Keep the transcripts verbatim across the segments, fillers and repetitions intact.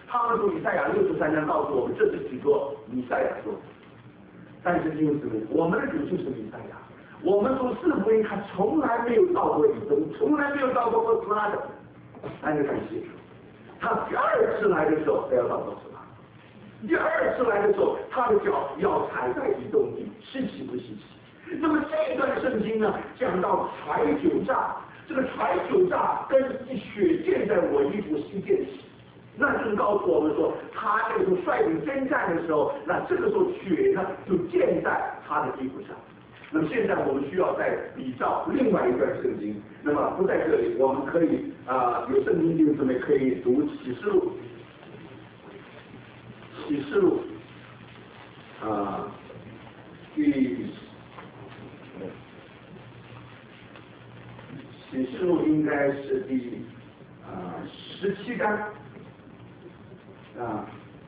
他们说以赛亚六十三章告诉我们，这是许多以赛亚说的。但是弟兄姊妹，我们的主就是以赛亚，我们从四福音他从来没有到过以东，从来没有到过波斯拉的。但是感谢主，他第二次来的时候，他要到波斯拉。第二次来的时候，他的脚要踩在以东地，稀奇不稀奇？那么这一段圣经呢，讲到揣酒榨，这个揣酒榨跟血溅在我衣服西溅起，那就是告诉我们说，他那个时候率领征战的时候，那这个时候血呢就溅在他的衣服上。那么现在我们需要再比照另外一段圣经，那么不在这里，我们可以啊、呃、有圣经弟兄姊妹可以读启示录，启示录啊、呃、第启示录应该是第啊十七章啊。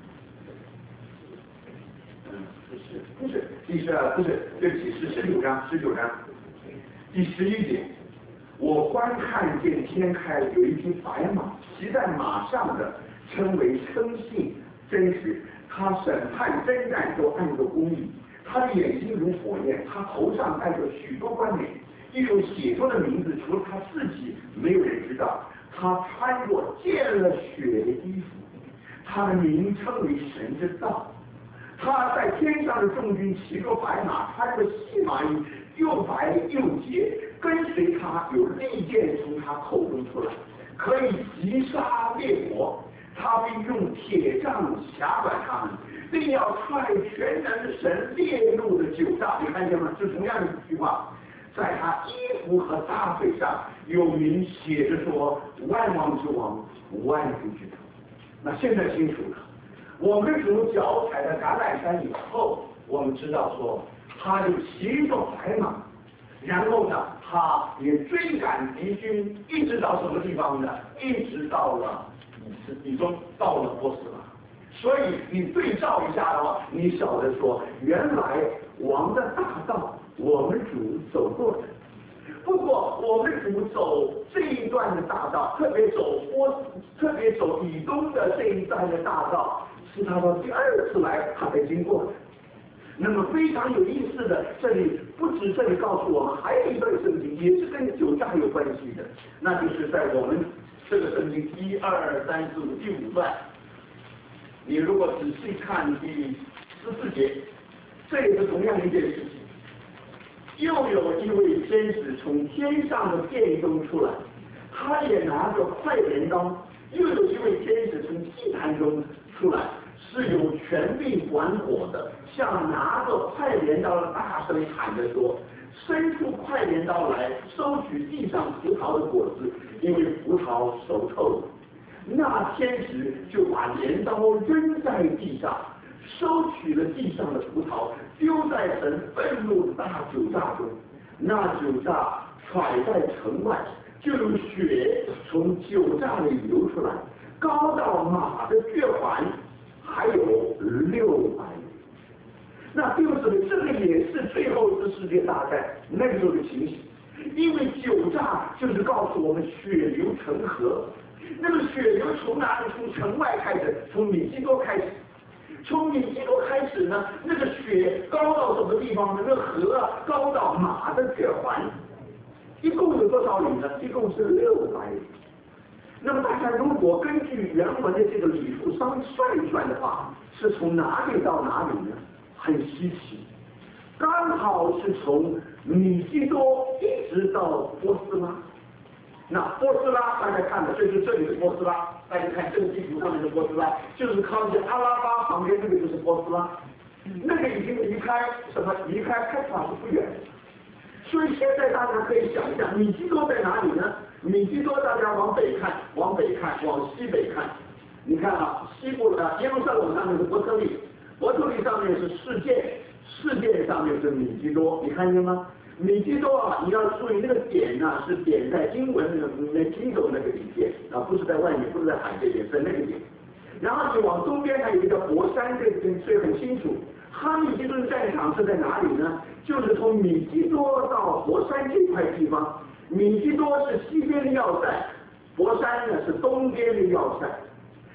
不是不是第十不是对不起是十九章十九章第十一节，我观看见天开，有一匹白马，骑在马上的称为称信真实，他审判征战都按着公义，他的眼睛如火焰，他头上戴着许多冠冕，一首写作的名字除了他自己没有人知道，他穿着溅了血的衣服，他的名称为神之道。他在天上的众军骑着白马，穿着细麻衣，又白又洁，跟随他有利剑从他口中出来，可以击杀列国。他必用铁杖辖管他们，并要踹全能的神烈怒的酒榨。你看见吗？是同样的一句话，在他衣服和大腿上有名写着说：万王之王，万主之主。那现在清楚了。我们主脚踩在橄榄山以后，我们知道说，他就骑着白马，然后呢，他也追赶敌军，一直到什么地方呢？一直到了以东，到了波斯拉。所以你对照一下的话，你晓得说，原来王的大道，我们主走过的。不过我们主走这一段的大道，特别走波，特别走以东的这一段的大道。是他到第二次来，他才经过的。那么非常有意思的，这里不止这里告诉我们，还有一段圣经也是跟酒榨有关系的，那就是在我们这个圣经一二三四五第五段，你如果仔细看第十四节，这也是同样一件事情。又有一位天使从天上的殿中出来，他也拿着快镰刀；又有一位天使从祭坛中出来，是有权力管火的，像拿着快镰刀的大声喊着说：伸出快镰刀来，收取地上葡萄的果子，因为葡萄熟透了。那天使就把镰刀扔在地上，收取了地上的葡萄，丢在神愤怒的大酒榨中。那酒榨甩在城外，就有血从酒榨里流出来，高到马的血环，还有六百里。那弟兄姊妹，这个也是最后一次世界大战那个时候的情形，因为酒榨就是告诉我们血流成河。那么血流从哪里？从城外开始，从米基多开始。从米基多开始呢，那个血高到什么地方呢？那个河啊，高到马的血环。一共有多少里呢？一共是六百里。那么大家如果根据原文的这个里数稍微算一算的话，是从哪里到哪里呢？很稀奇，刚好是从米基多一直到波斯拉。那波斯拉大家看的，就是这里的波斯拉，大家看这个地图上面的波斯拉，就是靠近阿拉巴旁边这个就是波斯拉，那个已经离开什么？离开开法是不远。所以现在大家可以想一下，米基多在哪里呢？米基多大家往北看，往北看，往西北看，你看啊，西部的耶路撒冷上面是伯特利，伯特利上面是事件，事件上面是米基多，你看见吗？米基多啊，你要注意那个点呢、啊，是点在英文那个那经走那个底线啊，不是在外面，不是在海这边，在那个点。然后你往东边还有一个博山这个，所以很清楚，哈密基顿战场是在哪里呢？就是从米基多到博山这块地方。米基多是西边的要塞，博山呢是东边的要塞。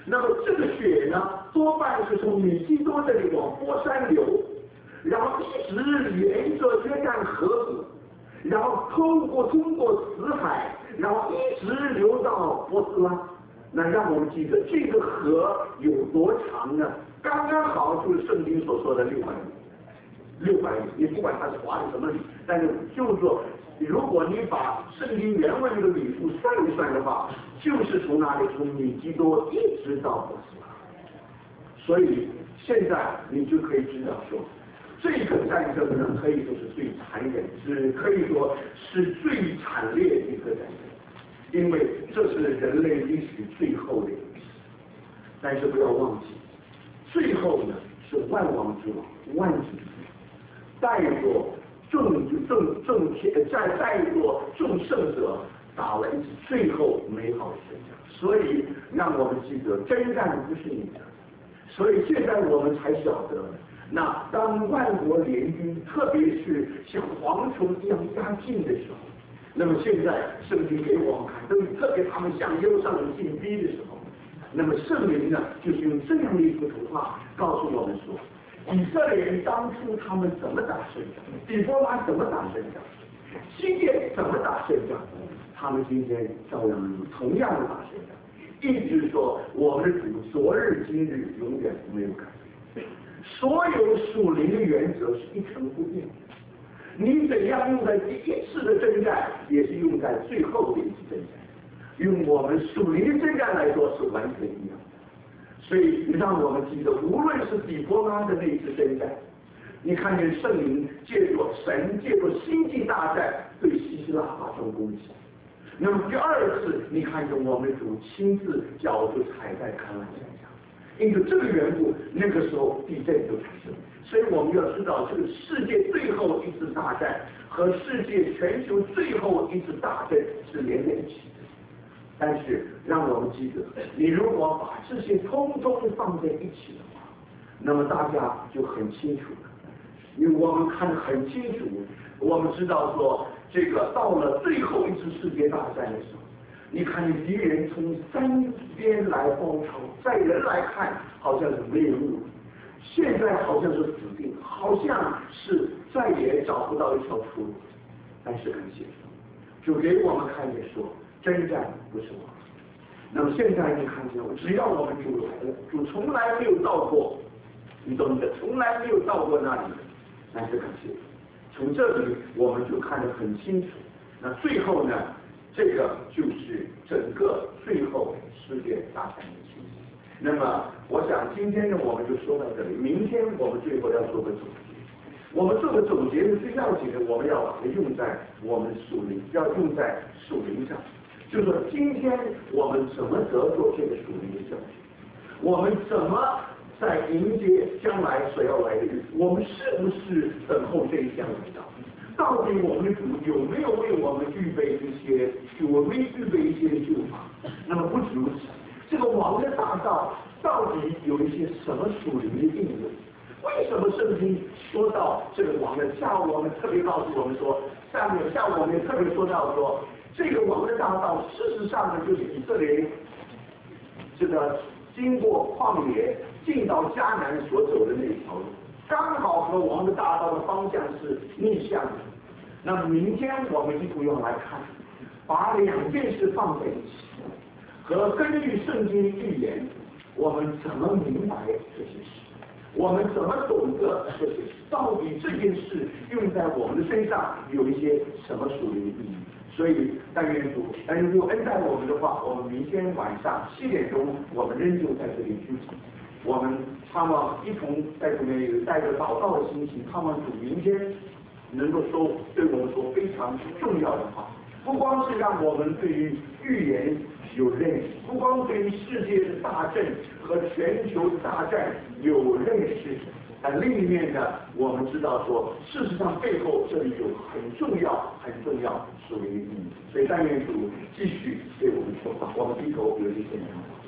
那么这个血呢，多半是从米基多这里往波山流，然后一直沿着约旦河，然后通过通过死海，然后一直流到波斯拉。那让我们记得这个河有多长呢？刚刚好就是圣经所说的六百米。六百米，你不管它是划的什么里，但是就是说，如果你把圣经原文这个里数算一算的话，就是从哪里从米基多一直到波斯拉。所以现在你就可以知道说，这个战争呢可以说是最残忍，是可以说是最惨烈的一个战争，因为这是人类历史最后的一次。但是不要忘记，最后呢是万王之王，万主之王，带着众众众天，在带着众圣者打了一次最后美好的胜仗。所以让我们记得，征战不是你的。所以现在我们才晓得，那当万国联军，特别是像蝗虫一样压境的时候，那么现在圣经给我们看，都特别他们向耶路撒冷进逼的时候，那么圣灵呢，就是用这样的一幅图画告诉我们说，以色列人当初他们怎么打胜仗，底波拉怎么打胜仗，基甸怎么打胜仗，他们今天照样同样的打胜仗。一直说我们的主昨日今日永远没有改变，所有属灵的原则是一成不变的。你怎样用在第一次的征战，也是用在最后的一次征战。用我们属灵的征战来说是完全一样的。所以让我们记得，无论是底波拉的那一次征战，你看见圣灵借着神借着星际大战对西西拉发动攻击。那么第二次，你看见我们主亲自脚就踩在橄榄山上，因为这个缘故，那个时候地震就产生。所以我们要知道，这个世界最后一次大战和世界全球最后一次大战是连在一起的。但是让我们记得，你如果把这些通通放在一起的话，那么大家就很清楚了。因为我们看得很清楚，我们知道说，这个到了最后一次世界大战的时候，你看见敌人从三边来包抄，在人来看好像是没有路，现在好像是死定，好像是再也找不到一条出路。但是很谢主，就给我们看见说，征战不是我。那么现在你看见，只要我们主来了，主从来没有到过，你懂得，从来没有到过那里。但是感谢，从这里我们就看得很清楚。那最后呢，这个就是整个最后世界大战的情形。那么我想今天呢，我们就说到这里。明天我们最后要做个总结。我们做个总结是最要紧的，我们要把它用在我们属灵，要用在属灵上。就是说，今天我们怎么得做这个属灵的教训？我们怎么在迎接将来所要来的日子？我们是不是等候这一天来到？到底我们的主有没有为我们预备一些，有没有预备一些救法？那么不止如此，这个王的大道到底有一些什么属灵的应用？为什么圣经说到这个王的？下午我们特别告诉我们说，下面下午我们也特别说到说，这个王的大道事实上呢，就是以色列这个经过旷野进到迦南所走的那条路，刚好和王的大道的方向是逆向的。那么明天我们一同要来看，把两件事放在一起，和根据圣经预言，我们怎么明白这些事？我们怎么懂得这些事？到底这件事用在我们的身上有一些什么属灵的意义？所以但愿主，但愿主恩待我们的话，我们明天晚上七点钟，我们仍旧在这里聚集。我们盼望一同在这里带着祷告的心情，盼望主明天能够说对我们说非常重要的话，不光是让我们对于预言有认识，不光对于世界的大战和全球的大战有认识，但另一面呢，我们知道说，事实上背后这里有很重要、很重要属灵的意义。所以但愿主继续对我们说话，我们低头有一些祷告。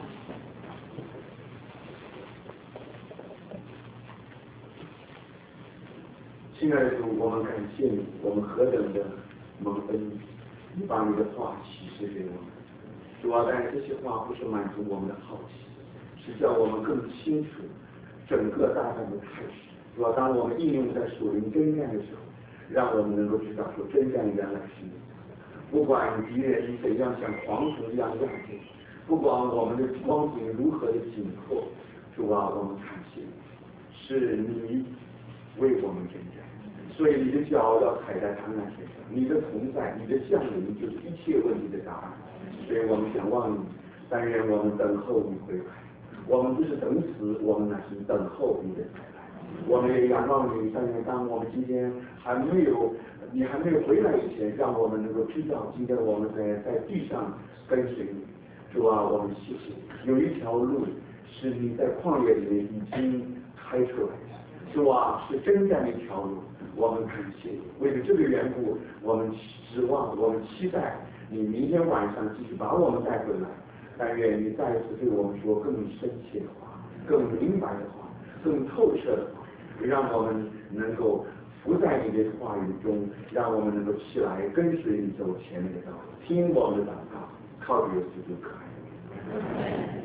亲爱的主，我们感谢你，我们何等的蒙恩，你把你的话启示给我们。 主要但是这些话不是满足我们的好奇，是叫我们更清楚整个大战的态势。主要当我们应用在属灵征战的时候，让我们能够知道说征战原来是你。不管敌人怎样像蝗虫一样压境，不管我们的光景如何的紧迫，主啊，我们看见是你为我们征战，所以你的脚要踩在他们身上，你的同在，你的降临就是一切问题的答案。所以我们想望你，但愿我们等候你回来。我们不是等死，我们乃是等候你的回来。我们也仰望你，但愿当我们今天还没有你还没有回来以前，让我们能够知道，今天我们在在地上跟随你。主啊，我们谢谢你，有一条路是你在旷野里面已经开出来的。主啊，是征战的一条路，我们感谢你。为了这个缘故，我们指望，我们期待你明天晚上继续把我们带回来。但愿你再次对我们说更深切的话，更明白的话，更透彻的话，让我们能够伏在你的话语中，让我们能够起来跟随你走前面的道路，听我们的祷告，靠着耶稣就可以。